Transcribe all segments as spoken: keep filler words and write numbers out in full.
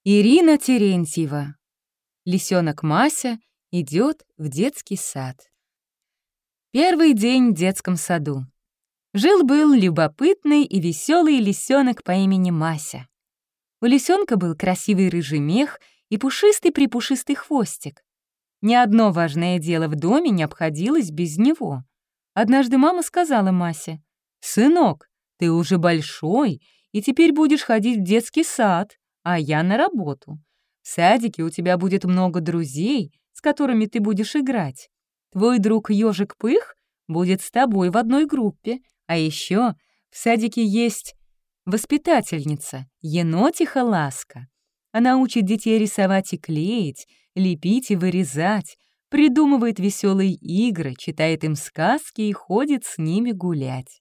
Ирина Терентьева. Лисенок Мася идет в детский сад. Первый день в детском саду. Жил-был любопытный и веселый лисенок по имени Мася. У лисенка был красивый рыжий мех и пушистый-припушистый хвостик. Ни одно важное дело в доме не обходилось без него. Однажды мама сказала Масе: «Сынок, ты уже большой, и теперь будешь ходить в детский сад, а я на работу. В садике у тебя будет много друзей, с которыми ты будешь играть. Твой друг Ёжик Пых будет с тобой в одной группе, а еще в садике есть воспитательница, енотиха Ласка. Она учит детей рисовать и клеить, лепить и вырезать, придумывает веселые игры, читает им сказки и ходит с ними гулять».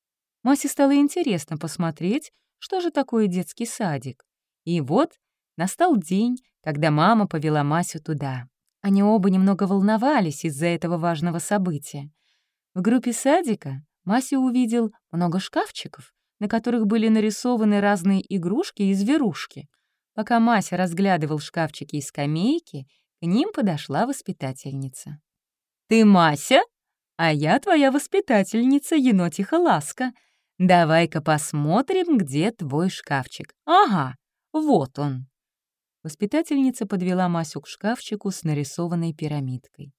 Масе стало интересно посмотреть, что же такое детский садик. И вот настал день, когда мама повела Масю туда. Они оба немного волновались из-за этого важного события. В группе садика Мася увидел много шкафчиков, на которых были нарисованы разные игрушки и зверушки. Пока Мася разглядывал шкафчики и скамейки, к ним подошла воспитательница. «Ты Мася? А я твоя воспитательница, енотиха Ласка. Давай-ка посмотрим, где твой шкафчик. Ага, вот он». Воспитательница подвела Масю к шкафчику с нарисованной пирамидкой.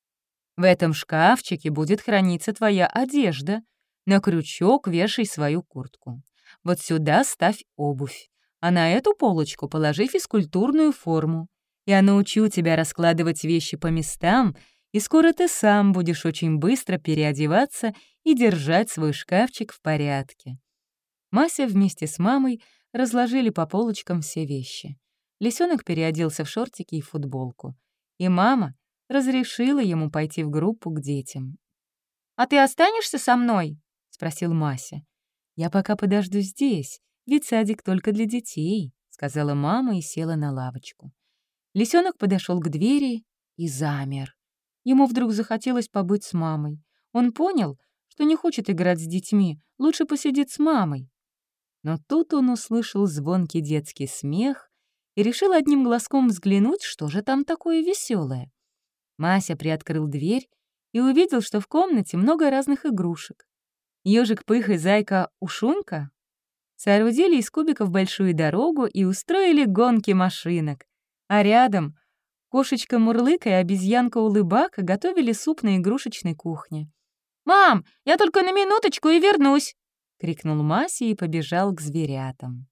«В этом шкафчике будет храниться твоя одежда. На крючок вешай свою куртку. Вот сюда ставь обувь, а на эту полочку положи физкультурную форму. Я научу тебя раскладывать вещи по местам, и скоро ты сам будешь очень быстро переодеваться и держать свой шкафчик в порядке». Мася вместе с мамой разложили по полочкам все вещи. Лисенок переоделся в шортики и футболку, и мама разрешила ему пойти в группу к детям. «А ты останешься со мной?» — спросил Мася. «Я пока подожду здесь, ведь садик только для детей», — сказала мама и села на лавочку. Лисенок подошел к двери и замер. Ему вдруг захотелось побыть с мамой. Он понял, что не хочет играть с детьми, лучше посидит с мамой. Но тут он услышал звонкий детский смех и решил одним глазком взглянуть, что же там такое веселое. Мася приоткрыл дверь и увидел, что в комнате много разных игрушек. Ёжик Пых и зайка Ушунька соорудили из кубиков большую дорогу и устроили гонки машинок, а рядом кошечка Мурлыка и обезьянка Улыбака готовили суп на игрушечной кухне. «Мам, я только на минуточку и вернусь!» — крикнул Мася и побежал к зверятам.